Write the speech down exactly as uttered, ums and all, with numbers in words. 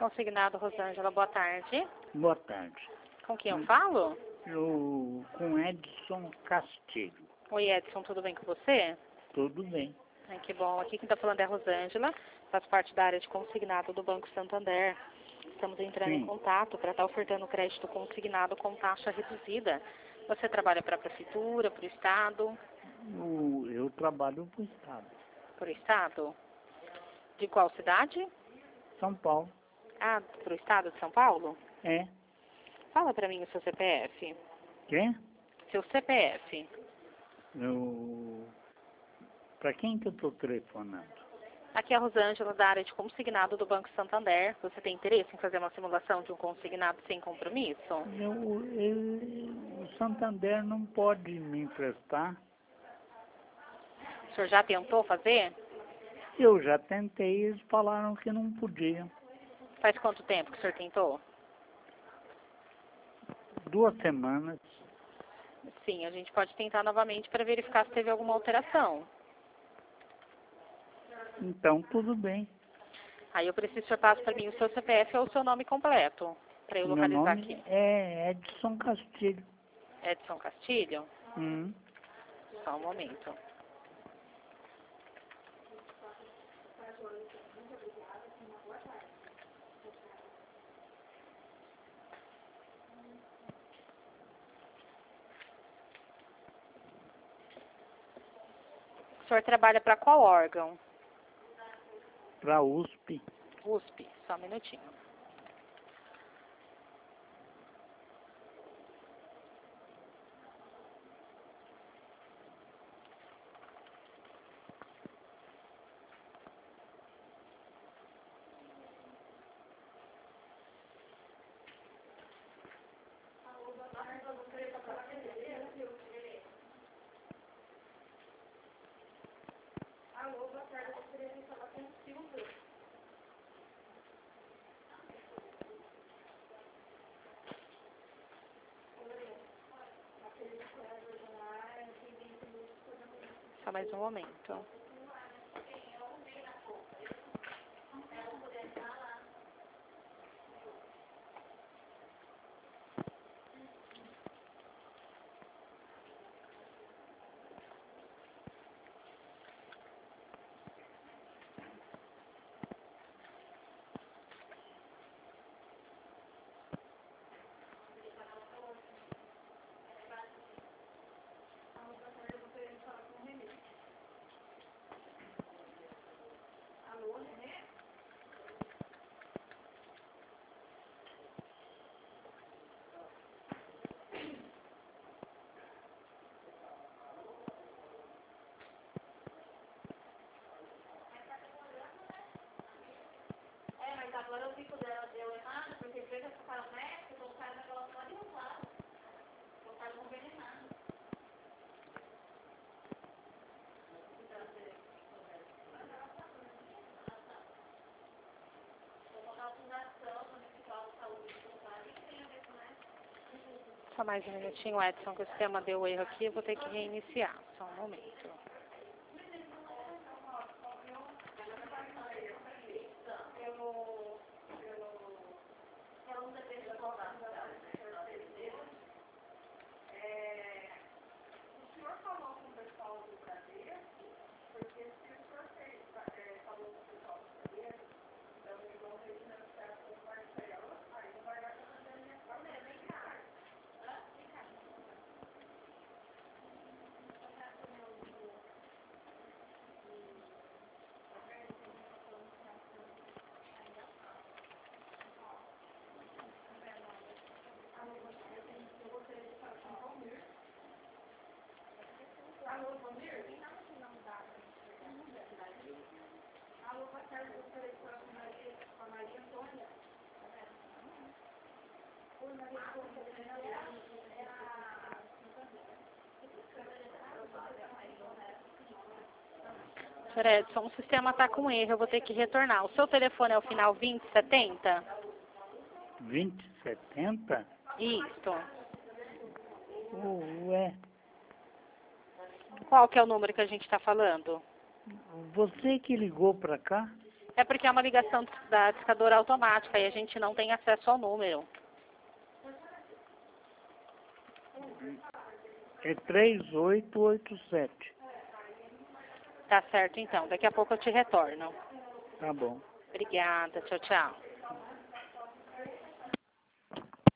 Consignado Rosângela, boa tarde. Boa tarde. Com quem eu falo? Eu, com Edson Castilho. Oi, Edson, tudo bem com você? Tudo bem. Ai, que bom. Aqui quem está falando é a Rosângela, faz parte da área de consignado do Banco Santander. Estamos entrando Sim. em contato para estar ofertando crédito consignado com taxa reduzida. Você trabalha para a Prefeitura, para o Estado? Eu, eu trabalho para o Estado. Para o Estado? De qual cidade? São Paulo. Ah, para o Estado de São Paulo? É. Fala para mim o seu C P F. Quem? Seu C P F. Eu... Para quem que eu estou telefonando? Aqui é a Rosângela, da área de consignado do Banco Santander. Você tem interesse em fazer uma simulação de um consignado sem compromisso? Eu, eu, o Santander não pode me emprestar. O senhor já tentou fazer? Eu já tentei, eles falaram que não podiam. Faz quanto tempo que o senhor tentou? Duas semanas. Sim, a gente pode tentar novamente para verificar se teve alguma alteração. Então, tudo bem. Aí eu preciso que o senhor passe para mim o seu C P F ou o seu nome completo, para eu Meu localizar nome aqui. é Edson Castilho. Edson Castilho? Hum. Só um momento. O senhor trabalha para qual órgão? Para a U S P. U S P, só um minutinho. Só mais um momento. Agora o bico dela deu errado, porque veio que essa médica, colocaram o negócio lá de um lado. Colocaram um venenado. Só mais um minutinho, Edson, que o sistema deu erro aqui, eu vou ter que reiniciar. Só um momento. senhor Edson, o sistema está com erro, eu vou ter que retornar. O seu telefone é o final vinte setenta? vinte setenta? Isso. Ué, Qual que é o número que a gente está falando? você que ligou para cá? É porque é uma ligação da discadora automática e a gente não tem acesso ao número. É três oito oito sete. Tá certo, então. Daqui a pouco eu te retorno. Tá bom. Obrigada. Tchau, tchau.